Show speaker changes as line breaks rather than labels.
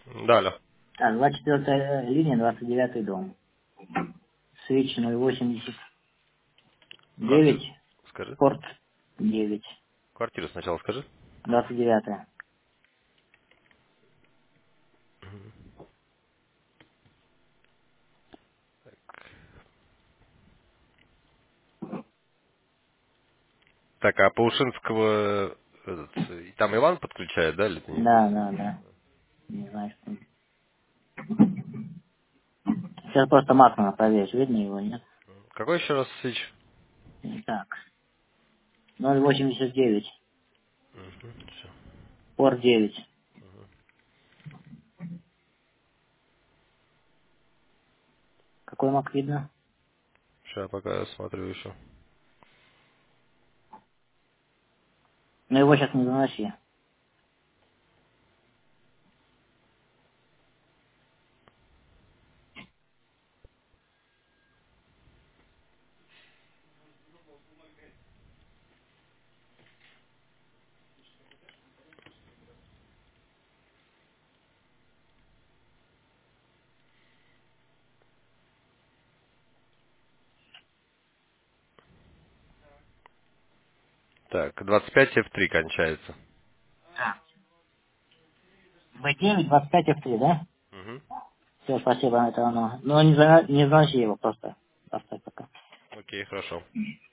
Да, алло.
Так, 24 линия, 29 дом. Свич 089,
Квартиру скажи.
порт 9.
Квартиру сначала скажи.
29.
Так, а Паушинского и там Иван подключает, да, или ты не
Да,
знаешь?
да, да. Не знаю, что. Сейчас просто Макмана проверишь, видно его, нет?
Какой еще раз свич?
Так, 089,
Все.
порт 9. Какой Мак видно?
Сейчас пока я смотрю еще.
Но его сейчас не заноси.
Так, 25 F3 кончается.
B9, 25 F3, да?
Угу.
Все, спасибо, это оно. Но не заноси его просто. Поставь пока.
Окей, хорошо.